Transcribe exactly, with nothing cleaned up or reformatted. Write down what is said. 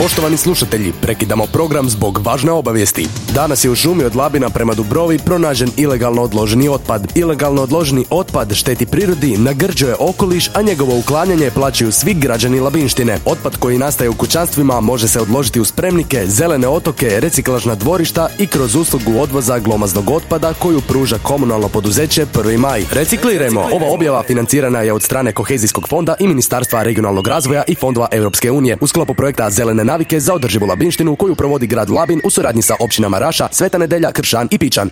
Poštovani slušatelji, prekidamo program zbog važne obavijesti. Danas je u šumi od Labina prema Dubrovi pronađen ilegalno odloženi otpad. Ilegalno odloženi otpad šteti prirodi, nagrđuje okoliš, a njegovo uklanjanje plaćaju svi građani Labinštine. Otpad koji nastaje u kućanstvima može se odložiti u spremnike, zelene otoke, reciklažna dvorišta i kroz uslugu odvoza glomaznog otpada koju pruža komunalno poduzeće Prvi maj. Reciklirajmo! Ova objava financirana je od strane Kohezijskog fonda i Ministarstva regionalnog razvoja i fondova Europske unije u sklopu projekta Zelene navike za održivu Labinštinu koju provodi grad Labin u suradnji sa općinama Raša, Sveta Nedelja, Kršan i Pičan.